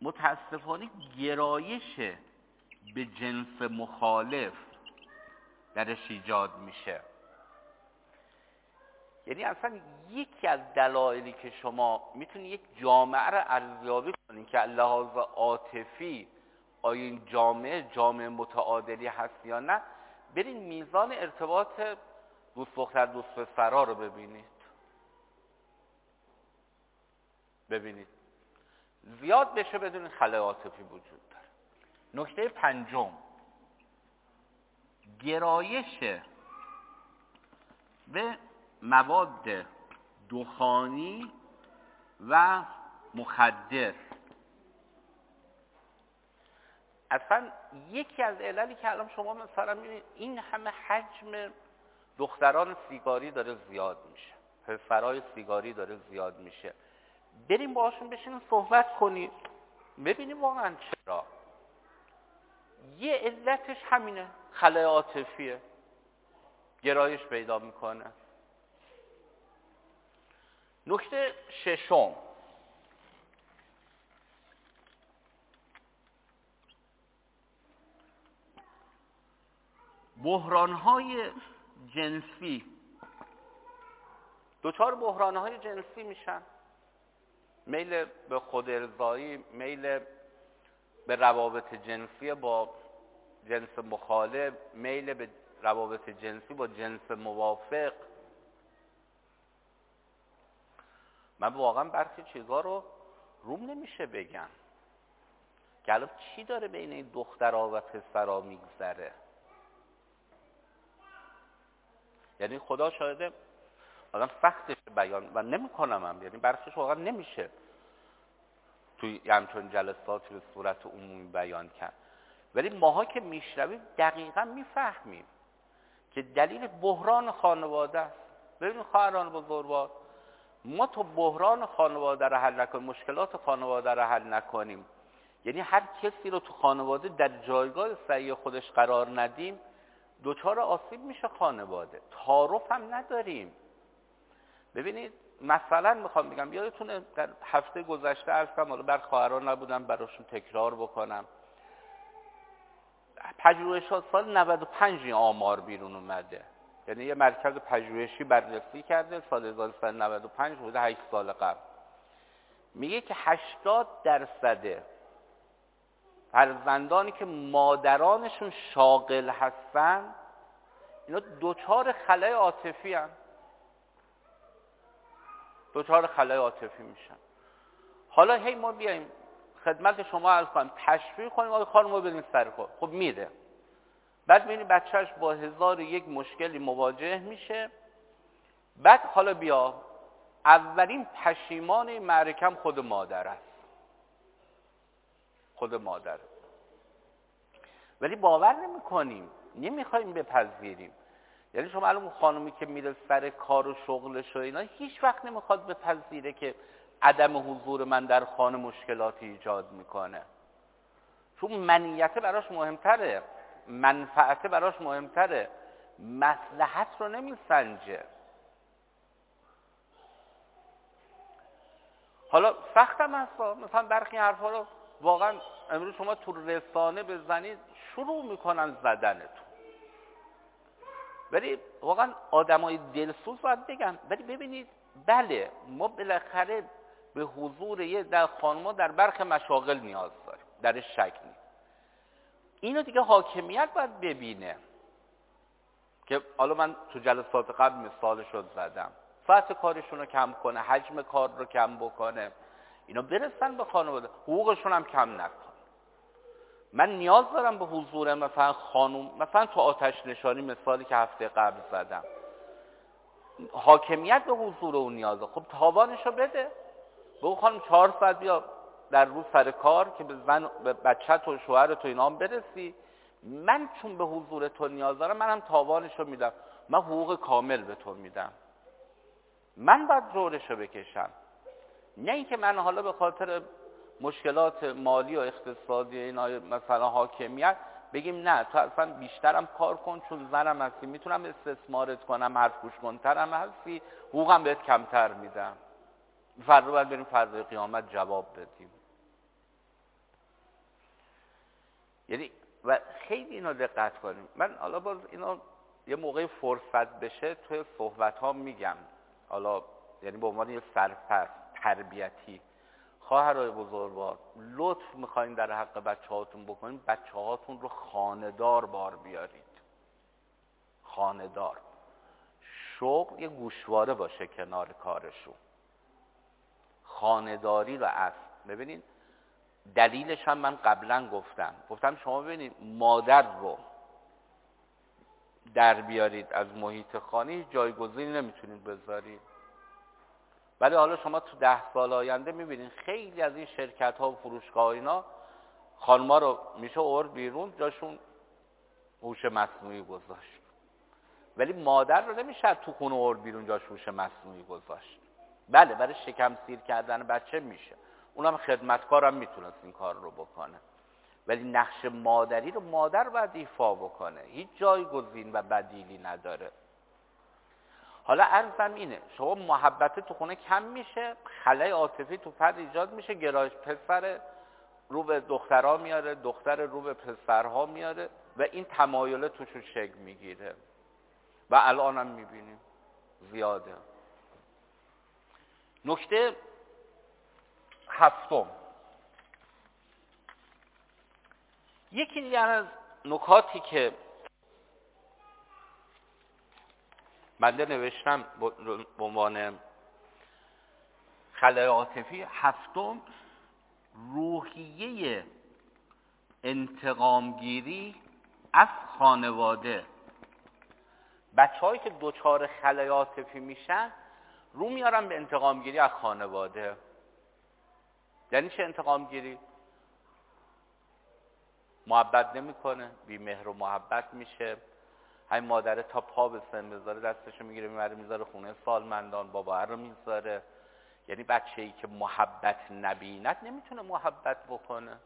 متاسفانه گرایش به جنس مخالف درش ایجاد میشه. یعنی اصلا یکی از دلایلی که شما میتونید یک جامعه رو ارزیابی کنید که لحاظ عاطفی آیا این جامعه متعادلی هست یا نه، برین میزان ارتباط دوست دختر دوست پسرها رو ببینید زیاد بشه بدون خلای عاطفی وجود داره. نکته پنجم، گرایش به مواد دخانی و مخدر. اصلا یکی از عللی که الان شما مثلا میبینید این همه حجم دختران سیگاری داره زیاد میشه، پسرای سیگاری داره زیاد میشه، بریم باهاشون بشینیم صحبت کنید ببینیم واقعا چرا. یه علتش همینه، خلای عاطفیه، گرایش پیدا میکنه. نکته ششم، بحران‌های جنسی. دچار بحران‌های جنسی میشن، میل به خودارضایی، میل به روابط جنسی با جنس مخالف، میل به روابط جنسی با جنس موافق. من واقعا برخی چیزها رو روم نمیشه بگم که الان چی داره بین این دخترها و پسرها میگذره. یعنی خدا شاهده آدم سختش بیان و نمیکنم، یعنی برخیش واقعا نمیشه توی همچون جلساتی به صورت عمومی بیان کرد، ولی ماها که میشنویم دقیقا میفهمیم که دلیل بحران خانواده است. ببینید خواهران بزرگوار، ما تو بحران خانواده رو حل نکنیم، مشکلات خانواده رو حل نکنیم، یعنی هر کسی رو تو خانواده در جایگاه صحیح خودش قرار ندیم، دچار آسیب میشه خانواده. تعارف هم نداریم. ببینید مثلا میخوام بگم، یادتونه در هفته گذشته عرضم، حالا بر خواهران نبودم براشون تکرار بکنم، پژوهشات سال 95 این آمار بیرون اومده، یعنی یه مرکز پژوهشی بررسی کرده سال 1395 بوده 8 سال قبل، میگه که 80% فرزندانی که مادرانشون شاغل هستن اینا دچار خلای عاطفی هستن، دچار خلای عاطفی میشن. حالا هی ما بیایم خدمت شما عرض کنیم تشویق کنیم آقای خانم رو بدین سر کار، خب میره، بعد میبینی بچهش با 1001 مشکلی مواجه میشه، بعد حالا بیا اولین پشیمان این معرکم خود مادر است، خود مادر، ولی باور نمی کنیم، نمیخوایم بپذیریم. یعنی شما الان اون خانومی که میره سر کار و شغلش و اینا هیچ وقت نمیخواد بپذیره که عدم حضور من در خانه مشکلاتی ایجاد میکنه، چون منیت براش مهمتره، منفعت براش مهمتره، مصلحت رو نمیسنجه. حالا سختم هست، مثلا برخی حرفا رو واقعا امروز شما تو رسانه بزنید شروع میکنن زدنتون، ولی واقعا آدمای دلسوز باید بگن. ولی ببینید بله ما بالاخره به حضور یه در خانم‌ها در برخی مشاغل نیاز داریم، درش شک نیست. اینو دیگه حاکمیت باید ببینه که حالا من تو جلسات قبل مثالش رو زدم، ساعت کارشون رو کم کنه، حجم کار رو کم بکنه، اینا برسن به خانواده، حقوقشون هم کم نکنه. من نیاز دارم به حضور مثلا خانم، مثلا تو آتش نشانی مثالی که هفته قبل زدم، حاکمیت به حضور اون نیازه، خب تاوانشو بده، به اون خانم 4 ساعت بیا در روز سر کار که به زن، به بچت و شوهر تو اینا هم برسی، من چون به حضور تو نیاز دارم منم تاوانشو میدم، من حقوق کامل به تو میدم، من باید جورشو بکشم، نه اینکه من حالا به خاطر مشکلات مالی و اقتصادی اینا مثلا حاکمیت بگیم نه تو اصلا بیشترم کار کن چون زنم هستی میتونم استثمارت کنم، حرف گوش کنترم هستی، حقوقم بهت کمتر میدم، فردا باید بریم فردا قیامت جواب بدیم. یعنی و خیلی اینو دقت کنیم. من حالا باز اینو یه موقع فرصت بشه توی صحبت ها میگم، حالا یعنی به عنوان یه سرپرست تربیتی. خواهرای بزرگوار، لطف میخواین در حق بچه هاتون بکنین، بچه هاتون رو خانه‌دار بار بیارید. خانه‌دار، شغل یه گوشواره باشه کنار کارشون. خانه‌داری رو اصل ببینین. دلیلش هم من قبلا گفتم شما ببینید مادر رو در بیارید از محیط خانه، جایگزینی نمیتونید بذارید. ولی حالا شما تو 10 سال آینده میبینید خیلی از این شرکت ها و فروشگاه اینا خانما رو میشه آورد بیرون، جاشون هوش مصنوعی گذاشت. ولی مادر رو نمیشه تو خونه آورد بیرون جاش هوش مصنوعی گذاشت. بله برای شکم سیر کردن بچه میشه، اونم خدمتکارم میتونست این کار رو بکنه، ولی نقش مادری رو مادر باید ایفا بکنه، هیچ جایگزین و بدیلی نداره. حالا عرضم اینه، شما محبت تو خونه کم میشه، خلای عاطفی تو فرد ایجاد میشه، گرایش پسر رو به دخترها میاره، دختر رو به پسرها میاره و این تمایل توشون شکل میگیره و الان هم میبینیم زیاده. نکته 7، یکی دیگر از نکاتی که بنده نوشتم به عنوان خلای عاطفی، 7، روحیه انتقامگیری از خانواده. بچه‌هایی که دچار خلای عاطفی میشن رو میارن به انتقامگیری از خانواده. یعنی چه انتقامگیری؟ محبت نمیکنه، بی مهر و محبت میشه. همین مادره تا پا به سن بذاره دستشو میگیره میبره میذاره خونه سالمندان، بابا رو میذاره. یعنی بچه‌ای که محبت نبیند نمیتونه محبت بکنه.